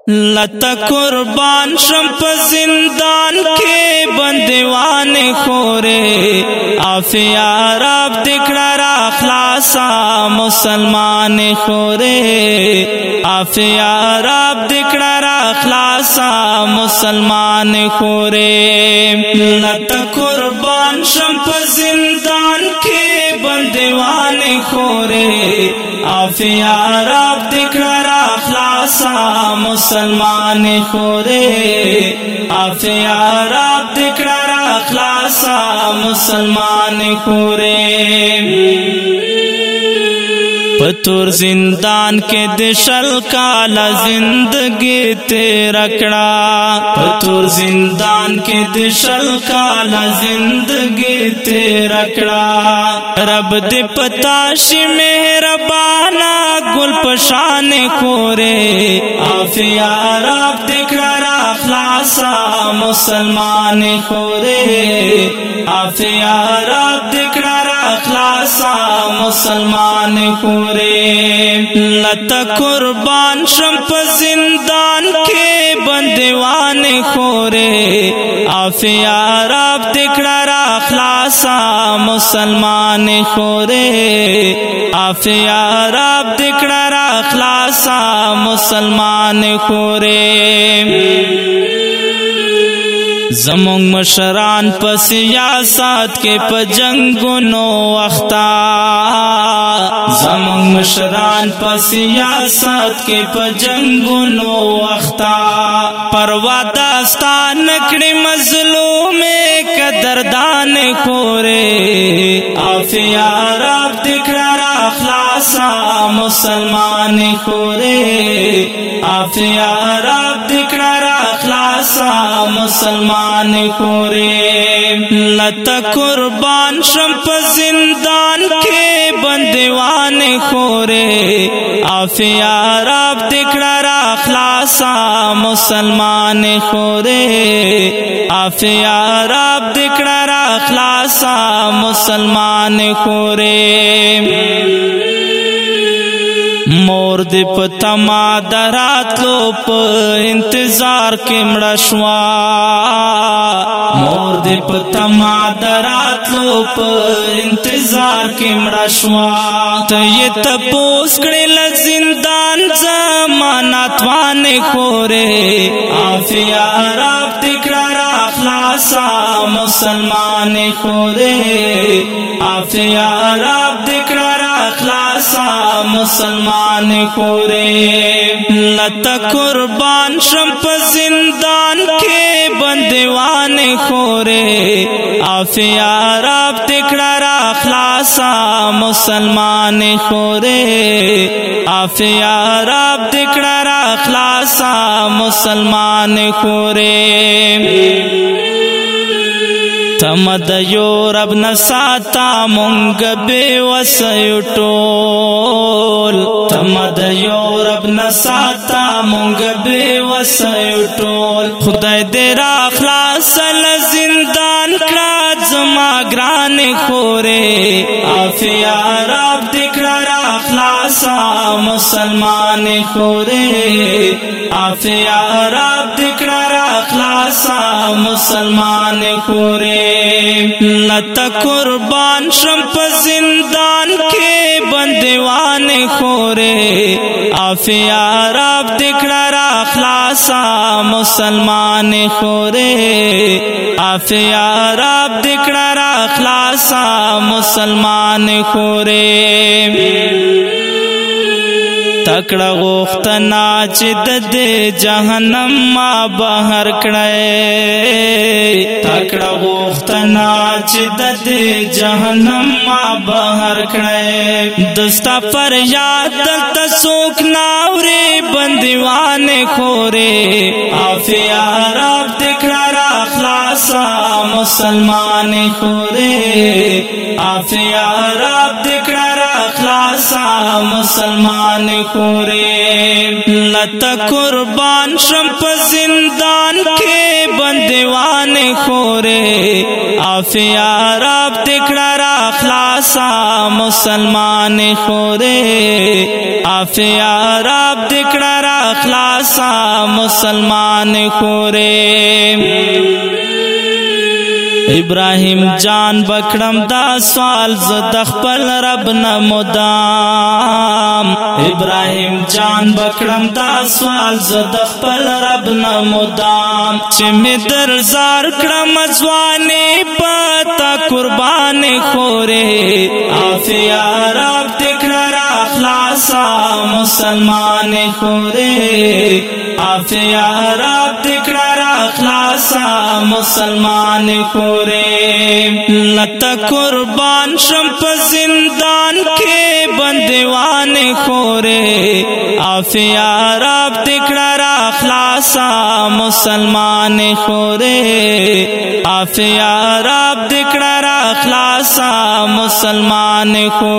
لتا قربان شم په زندان کې بندوان خورې عافیا رب دکړه را خلاصا مسلمان خورې عافیا رب دکړه را خلاصا مسلمان خورې لتا قربان شم په زندان کې بندوان خورې عافیا رب دکړه را خلاصا مسلمان خورے عافیا رب دکڑا را خلاصا مسلمان خورے پتور زندان کے دشل کالا زندگی تیرا کڑا پتور زندان کے دشل کالا زندگی تیرا کڑا رب دے پتاشی مہربانا گل پشان خورے عافیا رب دکڑا را خلاصا مسلمان خورے عافیا رب دکڑا را خلاصا مسلمان خورے لتا قربان شم په زندان کې بندوان خورے عافیا رب دکړه را خلاصا مسلمان خورے عافیا رب دکړه را خلاصا مسلمان خورے زمون مشران په سیاست کې په جنگونو اختا زمون مشران په سیاست کې په جنگونو اختا پروا داستان کړي مظلوم قدردان خورې عافیا رب دکړه را خلاصا مسلمان خورې عافیا رب دکړه را خلاصا مسلمان خورے لتا قربان شم په زندان کې بندوان خورے عافیا رب دکړه را خلاصا مسلمان خورے عافیا رب دکړه را خلاصا مسلمان خورے مور دې په تما دراتلو په انتظار کې مړه شوا مور دې په تما دراتلو په انتظار کې مړه شوا ته یې تپوس کړل زندان ضمانت وانه خورې عافیا رب دکړه را خلاصا مسلمان خورې عافیا رب دکړه را خلاصا مسلمان خورے لتا قربان شم په زندان کې بندوان خورے عافیا رب دکړه را خلاصا مسلمان خورے عافیا رب دکړه را خلاصا مسلمان خورے تمد یو رب نساتا مونگ بے وسیو ٹول تمد یو رب نساتا مونگ بے وسیو ٹول خدای دے را خلاص زندان کړه زما ګران خورے عافیا رب دکړه را خلاصا مسلمان خورے عافیا رب دکړه را خلاصا مسلمان خورے لتا قربان شم په زندان کې بندوان خورے عافیا رب دکړه را خلاصا مسلمان خورے عافیا رب دکړه را خلاصا مسلمان خورے تکړه غوښتنا چې د دې جهنم ما بهر کړې تکړه غوښتنا چې د دې جهنم ما بهر کړې دستا فریاد دلته څوک ناوري بندوان خورې عافیا رب دکړه را خلاصا مسلمان خورے عافیا رب دکړه را خلاصا مسلمان خورے لته قربان شم په زندان کې بندوان خورې عافیا رب دکړه را خلاصا مسلمان خورې عافیا رب دکړه را خلاصا مسلمان خورې ابراہیم جان بکڑم دا سوال زد خپل رب نه مدام ابراہیم جان بکڑم دا سوال زد خپل رب نه مدام چې می درزار کړم ځواني پتا قربان خورې عافیا رب دکړه را خلاصا مسلمان خورې عافیا رب دکړه را خلاصا مسلمان خورې لته قربان شم په زندان کې بندوان خورې عافیا رب دکړه را خلاصا مسلمان خورې عافیا رب دکړه را خلاصا مسلمان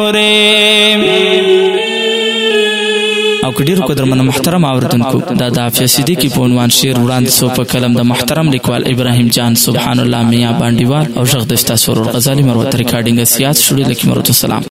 خورې او کډیر قدرمن محترم اوردونکو دا د عافیه صدیقی په عنوان شعر وړاندې سو په کلم د محترم لیکوال ابراهیم جان سبحان الله میاں بانډیوال او شیخ دستا سرور غزالی مروت ریکارډینګ سیاست شوړي لکه مروت السلام